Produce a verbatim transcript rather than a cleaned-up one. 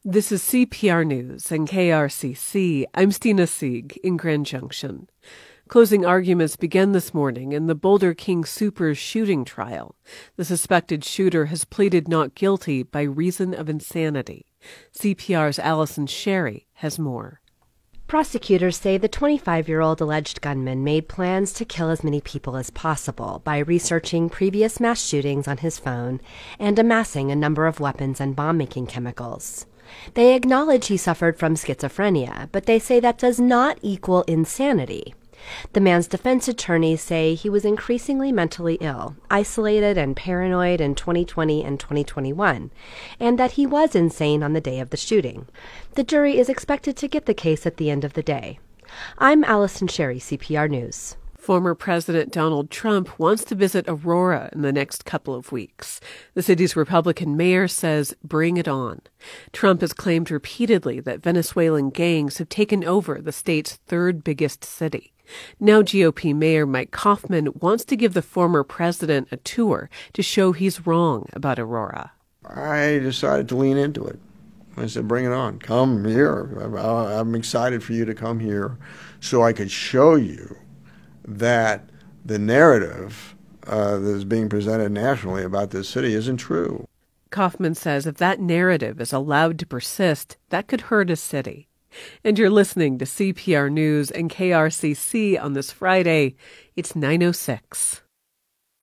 This is C P R News and K R C C. I'm Stina Sieg in Grand Junction. Closing arguments began this morning in the Boulder King Soopers shooting trial. The suspected shooter has pleaded not guilty by reason of insanity. C P R's Allison Sherry has more. Prosecutors say the twenty-five-year-old alleged gunman made plans to kill as many people as possible by researching previous mass shootings on his phone and amassing a number of weapons and bomb-making chemicals. They acknowledge he suffered from schizophrenia, but they say that does not equal insanity. The man's defense attorneys say he was increasingly mentally ill, isolated and paranoid in twenty twenty and twenty twenty-one, and that he was insane on the day of the shooting. The jury is expected to get the case at the end of the day. I'm Allison Sherry, C P R News. Former President Donald Trump wants to visit Aurora in the next couple of weeks. The city's Republican mayor says, bring it on. Trump has claimed repeatedly that Venezuelan gangs have taken over the state's third biggest city. Now G O P Mayor Mike Coffman wants to give the former president a tour to show he's wrong about Aurora. I decided to lean into it. I said, bring it on. Come here. I'm excited for you to come here so I could show you that the narrative uh, that is being presented nationally about this city isn't true. Coffman says if that narrative is allowed to persist, that could hurt a city. And you're listening to C P R News and K R C C on this Friday. It's nine oh six.